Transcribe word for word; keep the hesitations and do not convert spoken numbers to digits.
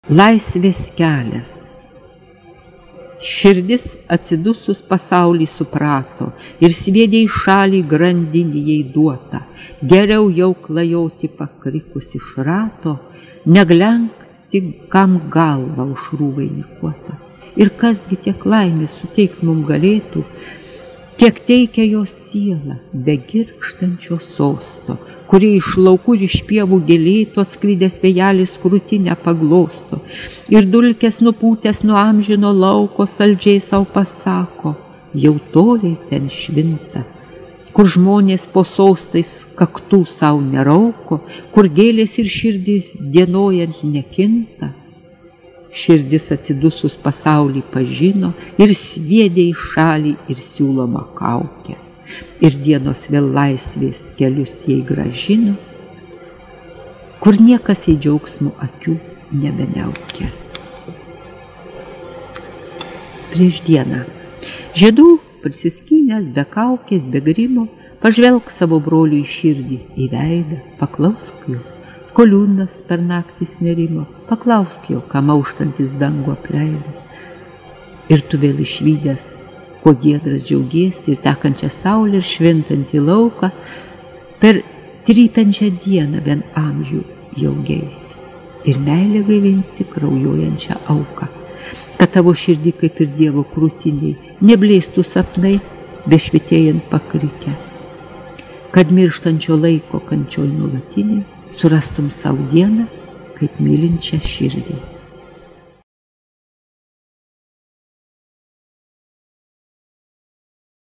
Laisvės kelias. Širdis atsidusus pasaulį suprato ir sviedė į šalį grandinį jai duotą. Geriau jau klajoti pakrikus iš rato, neglenk tik kam galva aušrų vainikuota. Ir kasgi tiek laimės suteikt mum galėtų, kiek teikia jos siela be girgždančio sosto, kurie iš laukų ir iš pievų gėlėtų atskridęs vėjelis krūtinę paglosto, ir dulkės nupūtęs nuo amžino lauko saldžiai savo pasako, jau toliai ten švinta, kur žmonės po sostais kaktų savo nerauko, kur gėlės ir širdys dienojant nekinta. Širdis atsidusus pasaulį pažino ir sviedė į šalį ir siūloma kaukę. Ir dienos vėl laisvės kelius jai gražino, kur niekas į džiaugsmų akių nebeniaukia. Prieš dieną. Žiedų prisiskynęs, be kaukės, be grimo, pažvelk savo broliui į širdį, į veidą, paklausk jo, koliūnas per naktis nerimo, paklausk jo, ką mauštantis dangų apleido. Ir tu vėl išvydęs, kuo giedras džiaugiesi ir tekančią saulę ir švintantį lauką, per trypiančią dieną vien amžių jaugeisi ir meilę gaivinsi kraujuojančią auką, kad tavo širdį kaip ir Dievo krūtiniai neblėstų sapnai, bešvitėjant pakrikę, kad mirštančio laiko kančioj nuolatiniai surastum savo dieną kaip mylinčią širdį.